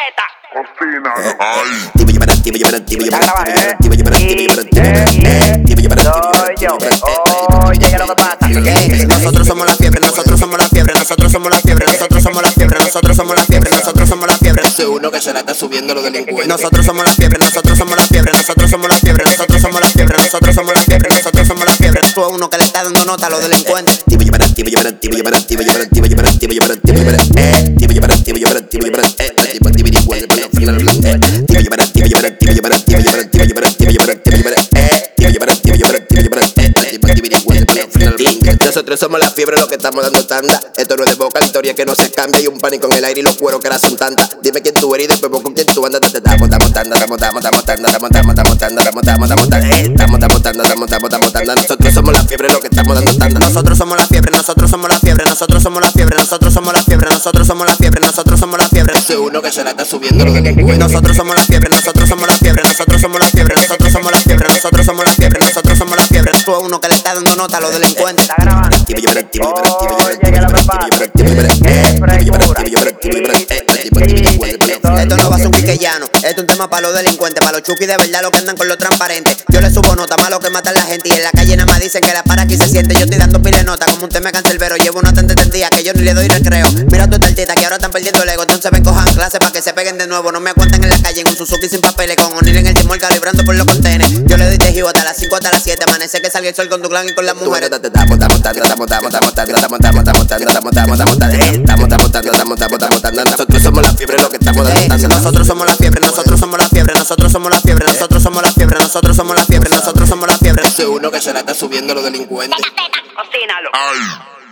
teta. Cocínalo. Oye, lo que pasa. Nosotros somos la fiebre, nosotros somos la fiebre, nosotros somos la fiebre, nosotros somos la fiebre, nosotros somos la fiebre, nosotros somos la fiebre. Ese uno que se la está subiendo los delincuentes. Nosotros somos la fiebre, nosotros somos la fiebre, nosotros somos la fiebre, nosotros somos la fiebre, nosotros somos la fiebre, nosotros somos la fiebre. Tú a uno que le está dando nota a los delincuentes. Nosotros somos la fiebre, lo que estamos dando tanda. Esto no es de boca, la historia que no se cambia. Hay un pánico en el aire y los cueros que ahora son tantas. Dime quién tú eres y después con quién tú andas. Nosotros somos la fiebre, lo que estamos dando tanda. Nosotros somos la fiebre, nosotros somos la fiebre, nosotros somos la fiebre, nosotros somos la fiebre, nosotros somos la fiebre, nosotros somos la fiebre. Ese uno que se la está subiendo los delincuentes. Nosotros somos la fiebre, nosotros somos la fiebre, nosotros somos la fiebre, nosotros somos la fiebre, nosotros somos la fiebre, nosotros somos la fiebre. Tú a uno que le está dando nota a los delincuentes. Está grabando. Oye, lo que pasa. Esto no va a ser un quiqueyano, esto es un tema para los delincuentes, para los chuquis de verdad, los que andan con los transparentes. Yo le subo nota, malo que matan la gente y en la calle nada más dicen que la para aquí se siente. Yo estoy dando pile de nota como un tema cancerbero, llevo una tanta tendida que yo ni le doy recreo. Mira tu tartita que ahora están perdiendo el ego, entonces ven cojan clase para que se peguen de nuevo. No me aguantan en la calle en un Suzuki sin papeles, con O'Neill en el timón calibrando por los contenes. Yo le doy tejido hasta las 5 hasta las 7, amanece que salga el sol con tu clan y con las mujeres. Nosotros somos la fiebre, lo que estamos dando tanda. Nosotros somos la fiebre, nosotros somos la fiebre, nosotros somos la fiebre, nosotros somos la fiebre, nosotros somos la fiebre, nosotros somos la fiebre. Ese uno que se la está subiendo los delincuentes. Cocínalo. Ay.